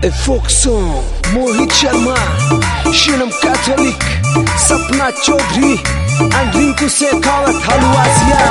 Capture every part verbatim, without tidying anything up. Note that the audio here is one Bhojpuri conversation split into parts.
फोक सॉन्ग मोहित शर्मा, शिनम कैथोलिक, सपना चौधरी एंड रिंकू शेखावत हलवासिया।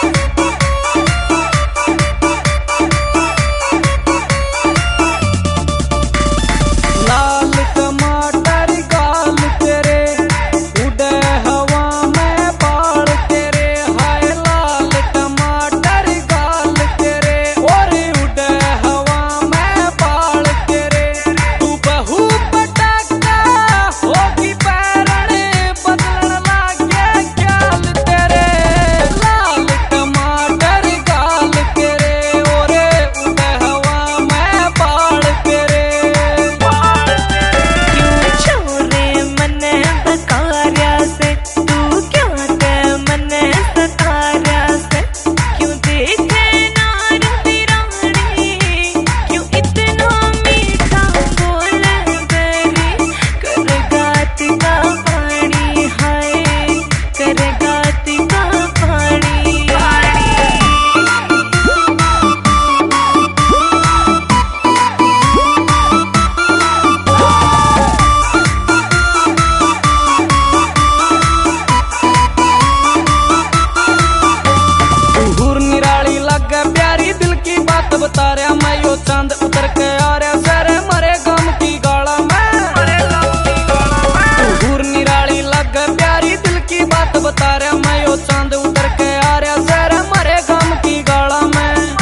बता रहा मैं यो चांद उतर के आ रहा सर मरे गम की गाला में दूर निराली लग प्यारी दिल की बात बता रहा मैं यो चांद उतर के आ रहा सर मरे गम की गाला में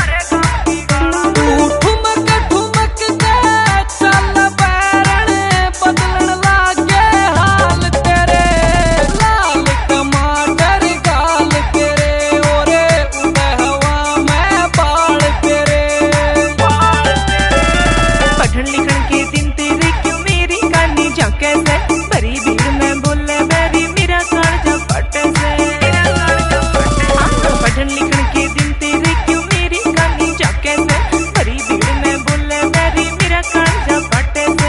तू ठुमक ठुमक के चल पैरण बदलन लागे हाल तेरे लाल टमाटर गाल तेरे ओरे उड़े हवा में बाल तेरे पढ़न लिखन के दिन तेरे क्यों मेरी कानी झांके से भरी भीड़ में बोले बेरी मेरा कालजा फटे से पढ़न लिखन के दिन तेरे क्यों मेरी कानी झांके से भरी भीड़ में बोले बेरी मेरा कालजा फटे से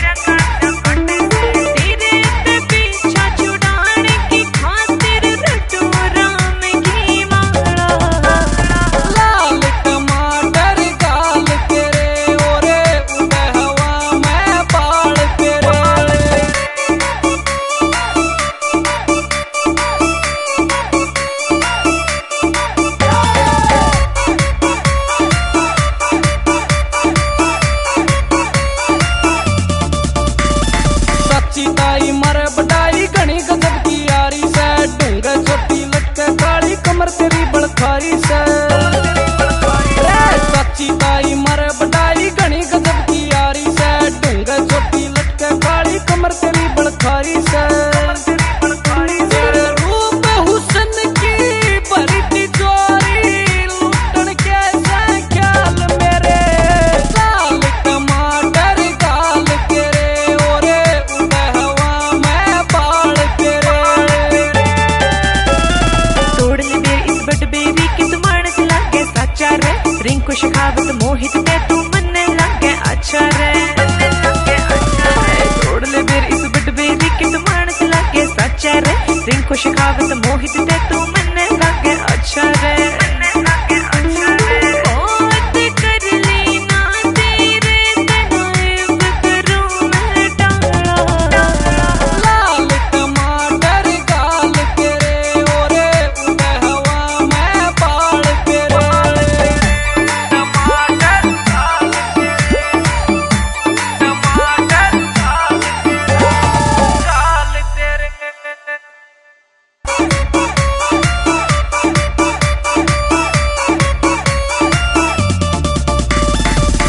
तेरे पे पीछा छुड़ाने की खातिर रटोरा में घी मारा लाल टमाटर गाल तेरे ओरे उड़े हवा में बाल तेरे सच्ची ताई मर बटाई घनी गजब की यारी से ढूंगे छोटी लटके काली कमर तेरी बड़खारी से सच्ची ताई मर बटाई घनी गजब की यारी से ढूंगे छोटी लटके काली कमर तेरी बड़खारी से तेरे रूप हुस्न की भरी तिजोरी लूटन कैसे ख्याल मेरे लाल टमाटर गाल तेरे ओरे उड़े हवा में बाल तेरे तोड़ ले मेरी इस बट बेबी की तू मानस लागे सच्चा रे रिंकू शेखावत मोहित ते तू मन्ने लागे अच्छा रे तोड़ ले मेरी इस बट बेबी की तू मानस लागे सच्चा रे रिंकू शेखावत मोहित ते तू